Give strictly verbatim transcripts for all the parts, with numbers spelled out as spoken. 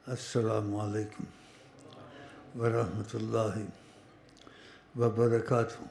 السلام علیکم ورحمۃ اللہ وبرکاتہ۔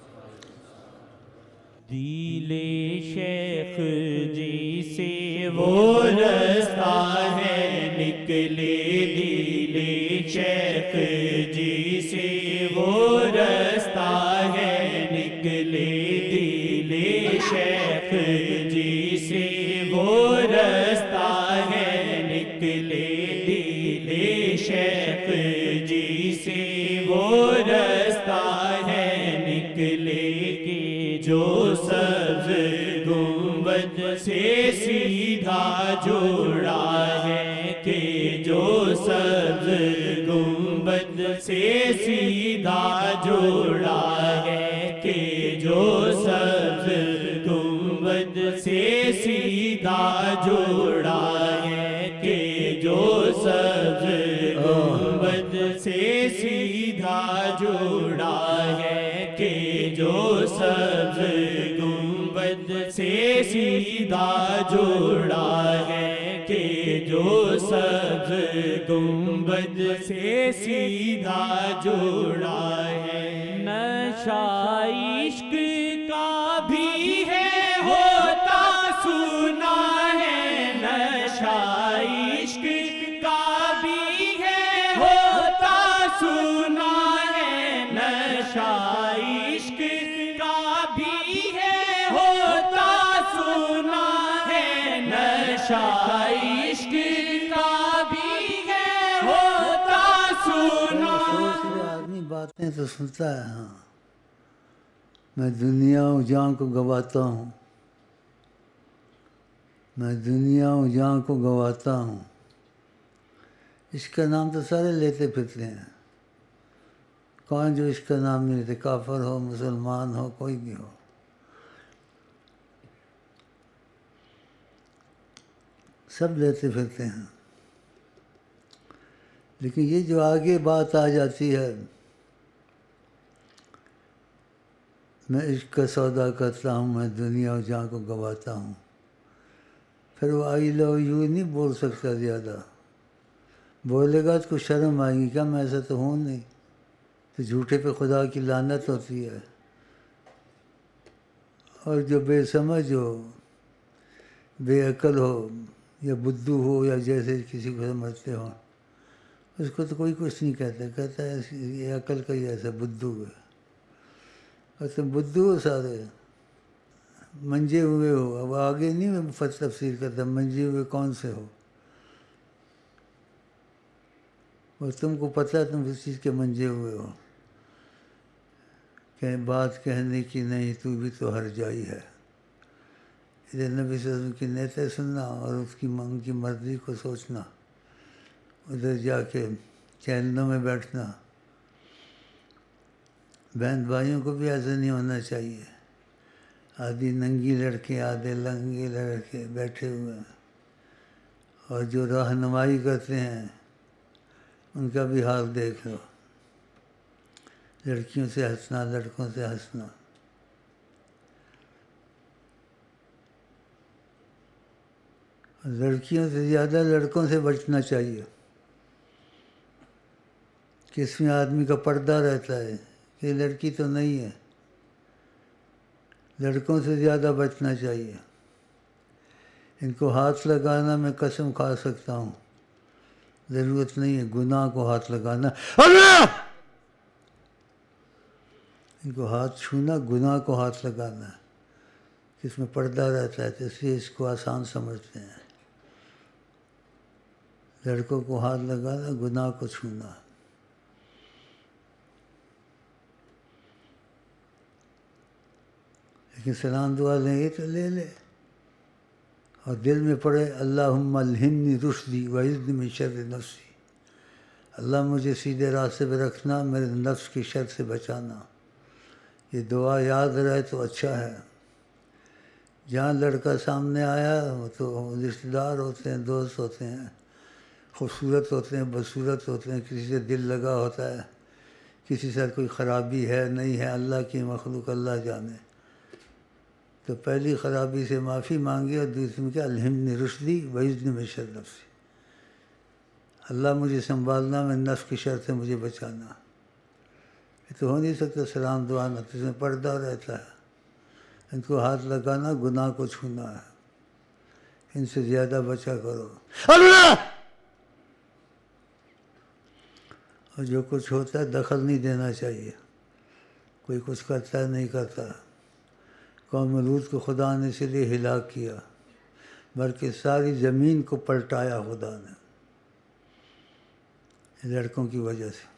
دل شیخ جی سے وہ رستہ ہے نکلے، دل شیخ جی سے وہ رستہ ہے نکلے، دل شیخ جی سے وہ رستہ ہے نکلے، دل شیخ جی سے وہ رستہ ہے نکلے کہ جو سبز گنبد سے سیدھا جوڑا ہے، کہ جو سبز گنبد سے سیدھا جوڑا ہے، کہ جو سبز گنبد سے سیدھا جوڑا ہے، کہ جو سبز گنبد سے سیدھا جوڑا ہے، کہ جو سبز گنبد سے سیدھا جوڑا ہے، کہ جو سبز گنبد سے سیدھا جوڑا ہے۔ نشہ عشق کا بھی ہے ہوتا سنا ہے، نشہ عشق کا بھی ہے ہوتا سنا ہے، نشہ عشق کا بھی ہے ہوتا سنا ہے، نشہ عشق کا بھی ہے ہوتا سنا۔ آدمی باتیں تو سنتا ہے، ہاں میں دنیا و جان کو گواتا ہوں، میں دنیا و جان کو گواتا ہوں، اس کا نام تو سارے لیتے پھرتے ہیں، کون جو اس کا نام نہیں لیتے، کافر ہو مسلمان ہو کوئی بھی ہو۔ سب لیتے پھرتے ہیں، لیکن یہ جو آگے بات آ جاتی ہے، میں عشق کا سودا کرتا ہوں، میں دنیا و جان کو گواتا ہوں، پھر وہ آئی لو یو نہیں بول سکتا زیادہ، بولے گا تو کچھ شرم آئے گی، کیا میں ایسا تو ہوں نہیں، تو جھوٹے پہ خدا کی لعنت ہوتی ہے۔ اور جو بے سمجھ ہو، بے عقل ہو یا بدھو ہو یا جیسے کسی کو سمجھتے ہو، اس کو تو کوئی کچھ نہیں کہتا، کہتا ہے یہ عقل کا ہی ایسا بدھو ہے، اور تم بدھو ہو سارے، منجے ہوئے ہو۔ اب آگے نہیں میں مفت تفسیر کرتا منجے ہوئے کون سے ہو، اور تم کو پتہ ہے تم اس چیز کے منجے ہوئے ہو، کہ بات کہنے کی نہیں تو بھی تو ہر جائی ہے، ادھر نبی صلی اللہ علیہ وسلم کی نیتیں سننا اور اس کی ان کی مرضی کو سوچنا، ادھر جا کے چینلوں میں بیٹھنا۔ بہن بھائیوں کو بھی ایسا نہیں ہونا چاہیے، آدھی ننگی لڑکے آدھے لنگے لڑکے بیٹھے ہوئے ہیں، اور جو رہنمائی کرتے ہیں ان کا بھی حال دیکھ لو، لڑکیوں سے ہنسنا لڑکوں سے ہنسنا۔ لڑکیوں سے زیادہ لڑکوں سے بچنا چاہیے، کہ اس میں آدمی کا پردہ رہتا ہے کہ لڑکی تو نہیں ہے، لڑکوں سے زیادہ بچنا چاہیے۔ ان کو ہاتھ لگانا میں قسم کھا سکتا ہوں ضرورت نہیں ہے، گناہ کو ہاتھ لگانا اللہ، ان کو ہاتھ چھونا گناہ کو ہاتھ لگانا ہے، اس میں پردہ رہتا ہے، تو اس لیے اس کو آسان سمجھتے ہیں۔ لڑکوں کو ہاتھ لگانا گناہ کو چھونا۔ لیکن سلام دعا لیں گے تو لے لے، اور دل میں پڑے اللہم الہمنی رشدی وعصمنی من شر نفسی، اللہ مجھے سیدھے راستے پہ رکھنا، میرے نفس کی شر سے بچانا۔ یہ دعا یاد رہے تو اچھا ہے۔ جہاں لڑکا سامنے آیا وہ تو رشتہ دار ہوتے ہیں، دوست ہوتے ہیں، خوبصورت ہوتے ہیں، بدصورت ہوتے ہیں، کسی سے دل لگا ہوتا ہے، کسی سے کوئی خرابی ہے نہیں ہے، اللہ کی مخلوق اللہ جانے۔ تو پہلی خرابی سے معافی مانگی، اور دوسری میں کیا الہمنی رشدی وعصمنی من شر نفسی، اللہ مجھے سنبھالنا، میں نفس کی شر سے مجھے بچانا. یہ تو ہو نہیں سکتا سلام دعا نہ، تو اس میں پردہ رہتا ہے. ان کو ہاتھ لگانا گناہ کو چھونا ہے. ان سے زیادہ بچا کرو. اللہ! اور جو کچھ ہوتا ہے دخل نہیں دینا چاہیے. کوئی کچھ کرتا ہے نہیں کرتا. قوم لوط کو خدا نے اس لیے ہلاک کیا، بلکہ ساری زمین کو پلٹایا خدا نے لڑکوں کی وجہ سے.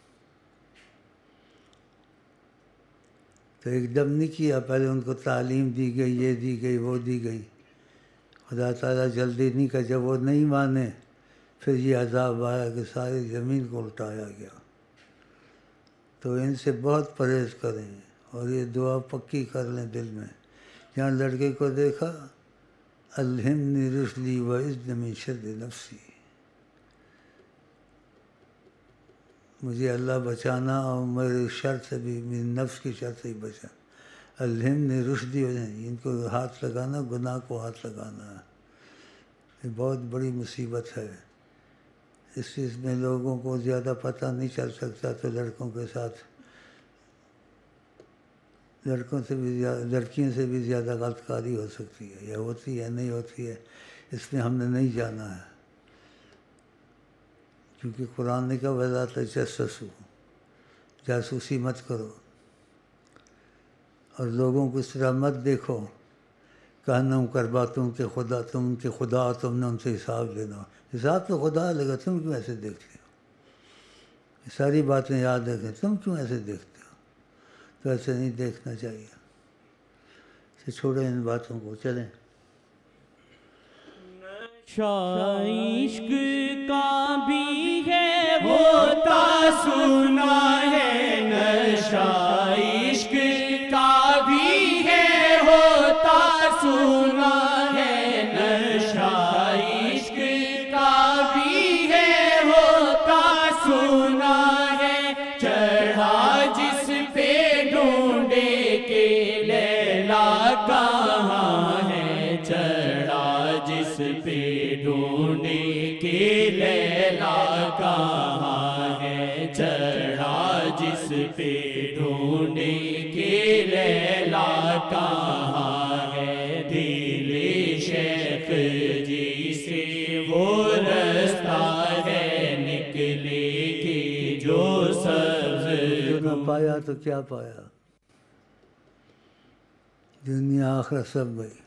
تو ایک دم نہیں کیا، پہلے ان کو تعلیم دی گئی، یہ دی گئی، وہ دی گئی. خدا تعالیٰ جلدی نہیں کہا، جب وہ نہیں مانے پھر یہ عذاب آیا کہ ساری زمین کو الٹایا گیا. تو ان سے بہت پرہیز کریں اور یہ دعا پکی کر لیں دل میں. جہاں لڑکے کو دیکھا، الہمنی رشدی وعصمنی من شر نفسی، مجھے اللہ بچانا اور میرے شر سے بھی، میرے نفس کی شر سے ہی بچا. الہمنی رشدی، ان کو ہاتھ لگانا گناہ کو ہاتھ لگانا ہے. یہ بہت بڑی مصیبت ہے. اس چیز میں لوگوں کو زیادہ پتہ نہیں چل سکتا، تو لڑکوں کے ساتھ، لڑکوں سے بھی زیادہ، لڑکیوں سے بھی زیادہ غلط کاری ہو سکتی ہے، یا ہوتی ہے نہیں ہوتی ہے، اس میں ہم نے نہیں جانا ہے. کیونکہ قرآن نے کہا وَلَا تَجَسَّسُوا، جاسوسی مت کرو، اور لوگوں کو اس طرح مت دیکھو کہنا کربا تم کے خدا، تم کے خدا، تم نے ان سے حساب لینا. حساب تو خدا لے گا، تم کیوں ایسے دیکھتے ہو؟ یہ ساری باتیں یاد رکھیں، تم کیوں ایسے دیکھتے ہو؟ تو ایسے نہیں دیکھنا چاہیے. اسے چھوڑیں ان باتوں کو، چلیں. عشق کا بھی ہے ہوتا سنا ہے، نشہ عشق کا بھی ہے ہوتا سنا ہے، نشہ عشق کا بھی ہے ہوتا سنا ہے. چڑھا جس پہ ڈھونڈے کے لیلا کہاں ہے، چڑھا جس پہ ڈھونڈے کے لیلا کہاں ہے، چڑھا جس پہ ڈھونڈے کے لیلا کہاں ہے. دل شیخ جی سے وہ رستہ ہے نکلے گی جو سبز. نہ پایا تو کیا پایا؟ دنیا آخرت سب گئی.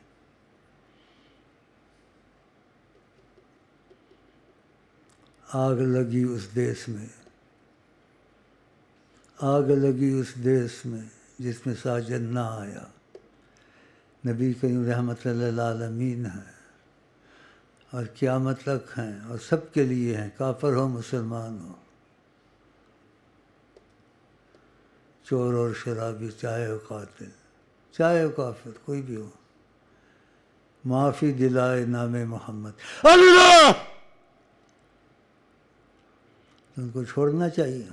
آگ لگی اس دیس میں، آگ لگی اس دیس میں جس میں ساجن نہ آیا. نبی کریم رحمت اللہ للعالمین ہیں اور قیامت تک ہیں، اور سب کے لیے ہیں، کافر ہو مسلمان ہو، چور اور شرابی، چاہے ہو قاتل، چاہے ہو کافر، کوئی بھی ہو. معافی دلائے نام محمد اللہ. ان کو چھوڑنا چاہیے،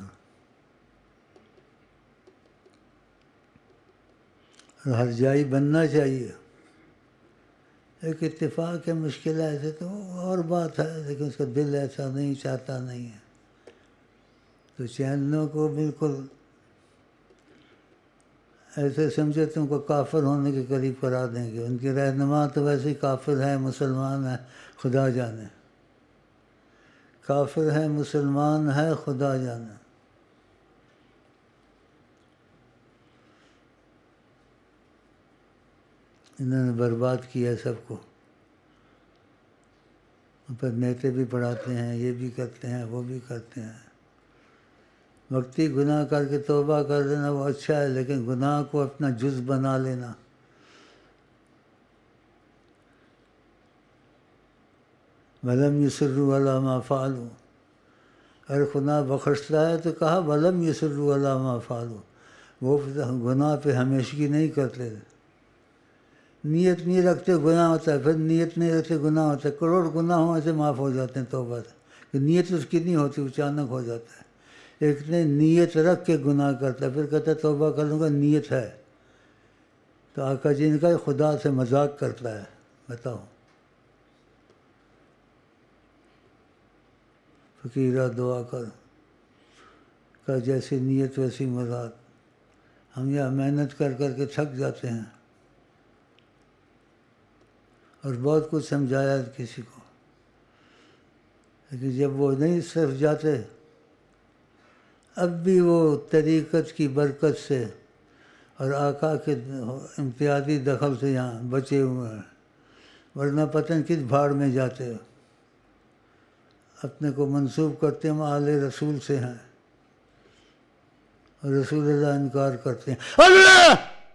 اور ہر جائی بننا چاہیے. ایک اتفاق ہے، مشکل ہے ایسے تو اور بات ہے، لیکن اس کا دل ایسا نہیں چاہتا نہیں ہے. تو چینلوں کو بالکل ایسے سمجھے تم کو کافر ہونے کے قریب کرا دیں گے. ان کے رہنما تو ویسے ہی کافر ہیں، مسلمان ہیں، خدا جانے. کافر ہے، مسلمان ہے، خدا جانے. انہوں نے برباد کیا سب کو. پر نیتے بھی پڑھاتے ہیں، یہ بھی کرتے ہیں، وہ بھی کرتے ہیں. وقتی گناہ کر کے توبہ کر دینا وہ اچھا ہے، لیکن گناہ کو اپنا جز بنا لینا، وَلَمْ يُصِرُّوا عَلَىٰ مَا فَعَلُوا. اگر خدا بخشتا ہے تو کہا وَلَمْ يُصِرُّوا عَلَىٰ مَا فَعَلُوا، وہ گناہ پہ ہمیشگی نہیں کرتے. نیت نہیں رکھتے گناہ ہوتا ہے، پھر نیت نہیں رکھتے گناہ ہوتا ہے. کروڑ گناہ ہوں ایسے معاف ہو جاتے ہیں توبہ سے، کہ نیت اس کی نہیں ہوتی، اچانک ہو جاتا ہے. ایک نے نیت رکھ کے گناہ کرتا ہے، پھر کہتا ہے توبہ کر لوں گا، نیت ہے. تو آقا جی نے کہا خدا سے مذاق کرتا ہے. بتاؤ، فقیرہ دعا کر، کا جیسی نیت ویسی مراد۔ ہم یہاں محنت کر کر کے تھک جاتے ہیں اور بہت کچھ سمجھایا کسی کو، لیکن جب وہ نہیں صرف جاتے، اب بھی وہ طریقت کی برکت سے اور آقا کے امتیازی دخل سے یہاں بچے ہوئے ہیں، ورنہ پتہ کس بھاڑ میں جاتے ہو۔ اپنے کو منسوب کرتے ہم آل رسول سے ہیں اور رسول اللہ انکار کرتے ہیں۔ اللہ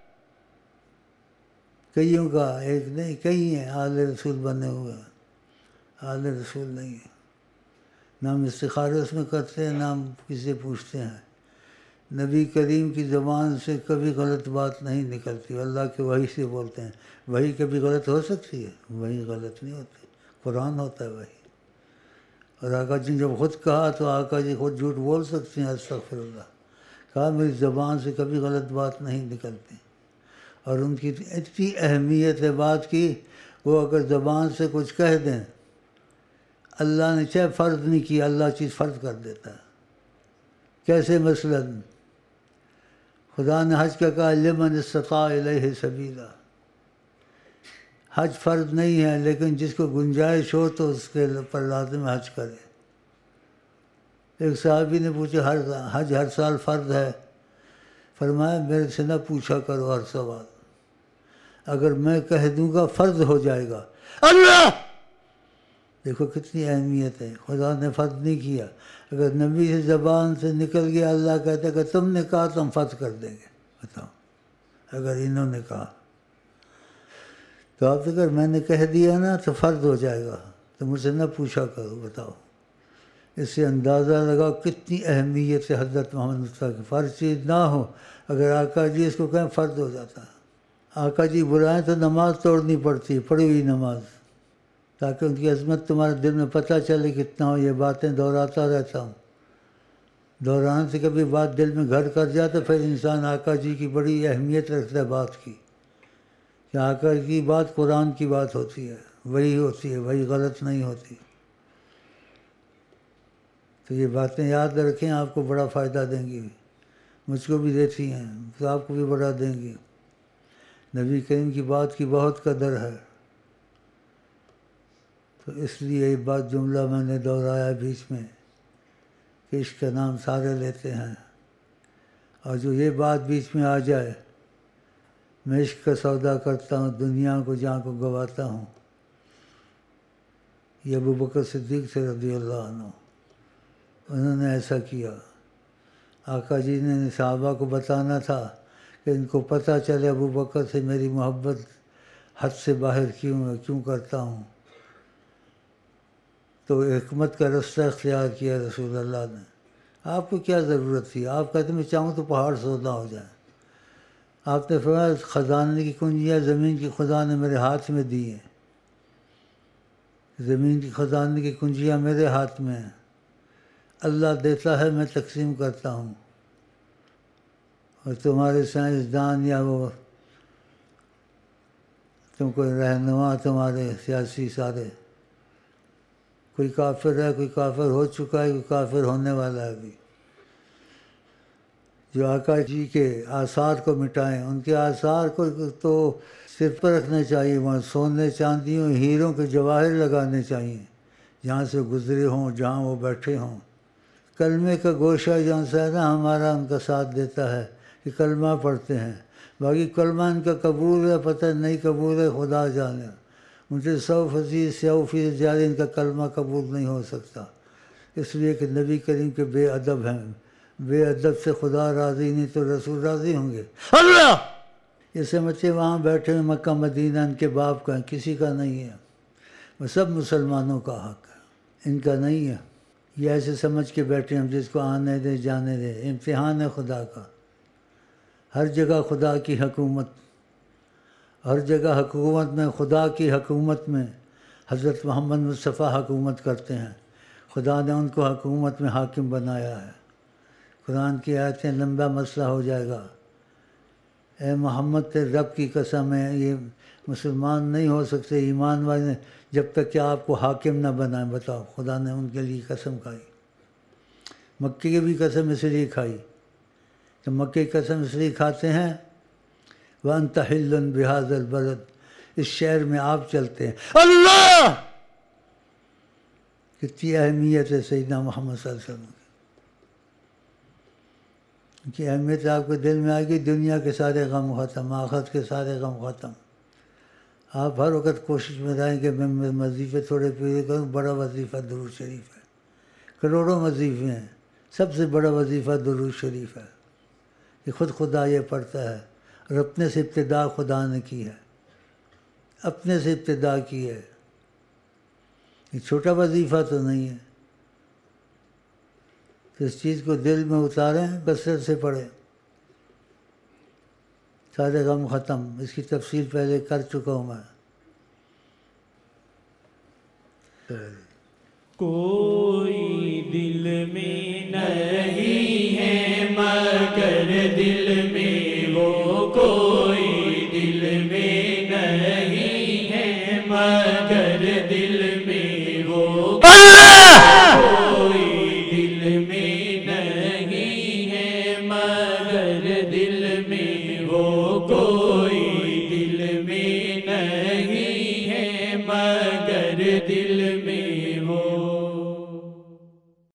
کئیوں کا، ایک نہیں کئی ہیں آل رسول بنے ہوئے، آل رسول نہیں ہے۔ نام استخارہ اس میں کرتے ہیں، نام کسی سے پوچھتے ہیں۔ نبی کریم کی زبان سے کبھی غلط بات نہیں نکلتی، اللہ کے وحی سے بولتے ہیں۔ وحی کبھی غلط ہو سکتی ہے؟ وحی غلط نہیں ہوتی، قرآن ہوتا ہے وحی۔ اور آقا جی نے جب خود کہا تو آقا جی خود جھوٹ بول سکتے ہیں، استغفر اللہ، کہا میری زبان سے کبھی غلط بات نہیں نکلتی۔ اور ان کی اتنی اہمیت ہے بات کی، وہ اگر زبان سے کچھ کہہ دیں، اللہ نے چاہے فرض نہیں کیا، اللہ چیز فرض کر دیتا ہے۔ کیسے؟ مثلاً خدا نے حج کا کہا لمن استطاع الیہ سبیلا، حج فرض نہیں ہے، لیکن جس کو گنجائش ہو تو اس کے پر لازم حج کرے۔ ایک صحابی نے پوچھا ہر حج ہر سال فرض ہے؟ فرمایا میرے سے نہ پوچھا کرو ہر سوال، اگر میں کہہ دوں گا فرض ہو جائے گا۔ اللہ دیکھو کتنی اہمیت ہے، خدا نے فرض نہیں کیا، اگر نبی سے زبان سے نکل گیا اللہ کہتا ہے کہ تم نے کہا تو ہم فرض کر دیں گے۔ بتاؤ اگر انہوں نے کہا تو آپ اگر میں نے کہہ دیا نا تو فرض ہو جائے گا، تو مجھ سے نہ پوچھا کرو۔ بتاؤ اس سے اندازہ لگاؤ کتنی اہمیت ہے حضرت محمد مصطفیٰ کی۔ فرض چیز نہ ہو، اگر آقا جی اس کو کہیں فرض ہو جاتا ہے۔ آقا جی بلائیں تو نماز توڑنی پڑتی، پڑھی ہوئی نماز، تاکہ ان کی عظمت تمہارے دل میں پتہ چلے کتنا ہو۔ یہ باتیں دہراتا رہتا ہوں، دہرانے سے کبھی بات دل میں گھر کر جائے تو پھر انسان آقا جی کی بڑی اہمیت رکھتا ہے بات کی، کہ آقا کی بات قرآن کی بات ہوتی ہے، وہی ہوتی ہے، وہی غلط نہیں ہوتی۔ تو یہ باتیں یاد رکھیں، آپ کو بڑا فائدہ دیں گی، مجھ کو بھی دیتی ہیں تو آپ کو بھی بڑا دیں گی۔ نبی کریم کی بات کی بہت قدر ہے، تو اس لیے یہ بات جملہ میں نے دہرایا بیچ میں کہ عشق کا نام سارے لیتے ہیں، اور جو یہ بات بیچ میں آ جائے میں عشق کا سودا کرتا ہوں، دنیا کو جہاں کو گواتا ہوں۔ یہ ابو بکر صدیق سے رضی اللہ عنہ، انہوں نے ایسا کیا۔ آقا جی نے صحابہ کو بتانا تھا کہ ان کو پتہ چلے ابو بکر سے میری محبت حد سے باہر کیوں ہے، کیوں کرتا ہوں، تو حکمت کا رستہ اختیار کیا رسول اللہ نے۔ آپ کو کیا ضرورت تھی؟ آپ کہتے میں چاہوں تو پہاڑ سودا ہو جائے۔ آپ نے فرمایا خزانے کی کنجیاں زمین کی خدا نے میرے ہاتھ میں دی ہیں، زمین کی خزانے کی کنجیاں میرے ہاتھ میں ہیں، اللہ دیتا ہے میں تقسیم کرتا ہوں، اور تمہارے سائنسدان یا وہ تم کو رہنما تمہارے سیاسی سارے، کوئی کافر ہے، کوئی کافر ہو چکا ہے، کوئی کافر ہونے والا ہے ابھی، جو آقا جی کے آثار کو مٹائیں، ان کے آثار کو تو سر پر رکھنا چاہیے، وہاں سونے چاندیوں ہیروں کے جواہر لگانے چاہیے جہاں سے گزرے ہوں، جہاں وہ بیٹھے ہوں۔ کلمے کا گوشہ جہاں سے ہے نا ہمارا ان کا ساتھ دیتا ہے کہ کلمہ پڑھتے ہیں، باقی کلمہ ان کا قبول ہے پتہ نہیں قبول ہے خدا جانے، ان سے سو فیصد سو فیصد زیادہ ان کا کلمہ قبول نہیں ہو سکتا، اس لیے کہ نبی کریم کے بے ادب ہیں، بے ادب سے خدا راضی نہیں تو رسول راضی ہوں گے۔ اللہ یہ سمجھتے وہاں بیٹھے ہوئے مکہ مدینہ ان کے باپ کا ہے، کسی کا نہیں ہے، وہ سب مسلمانوں کا حق ہے، ان کا نہیں ہے۔ یہ ایسے سمجھ کے بیٹھے ہم جس کو آنے دے جانے دے، امتحان ہے خدا کا۔ ہر جگہ خدا کی حکومت، ہر جگہ حکومت میں، خدا کی حکومت میں حضرت محمد مصطفیٰ حکومت کرتے ہیں، خدا نے ان کو حکومت میں حاکم بنایا ہے۔ قرآن کی آیتیں لمبا مسئلہ ہو جائے گا، اے محمد تیرے رب کی قسم ہے یہ مسلمان نہیں ہو سکتے ایمان والے جب تک کہ آپ کو حاکم نہ بنائیں۔ بتاؤ خدا نے ان کے لیے قسم کھائی۔ مکے کی بھی قسم اس لیے کھائی، تو مکے کی قسم اس لیے کھاتے ہیں وَأَنْتَ حِلٌّ بِهَذَا الْبَلَدِ، اس شہر میں آپ چلتے ہیں۔ اللہ کتنی اہمیت ہے سیدنا محمد صلی اللہ علیہ وسلم کی اہمیت آپ کے دل میں آئے گی، دنیا کے سارے غم ختم، آخرت کے سارے غم ختم۔ آپ ہر وقت کوشش میں رہیں کہ میں وظیفے تھوڑے پورے کروں۔ بڑا وظیفہ درود شریف ہے، کروڑوں وظیفے ہیں، سب سے بڑا وظیفہ درود شریف ہے۔ یہ خود خدا یہ پڑھتا ہے، اور اپنے سے ابتدا خدا نے کی ہے، اپنے سے ابتدا کی ہے۔ یہ چھوٹا وظیفہ تو نہیں ہے، تو اس چیز کو دل میں اتاریں، کثرت سے پڑھیں، سارے غم ختم۔ اس کی تفصیل پہلے کر چکا ہوں میں۔ کوئی دل میں نہیں ہے مگر دل میں وہ، کوئی دل میں نہیں ہے مگر دل میں وہ، کوئی دل میں نہیں ہے مگر دل میں وہ، کوئی دل میں نہیں ہے مگر دل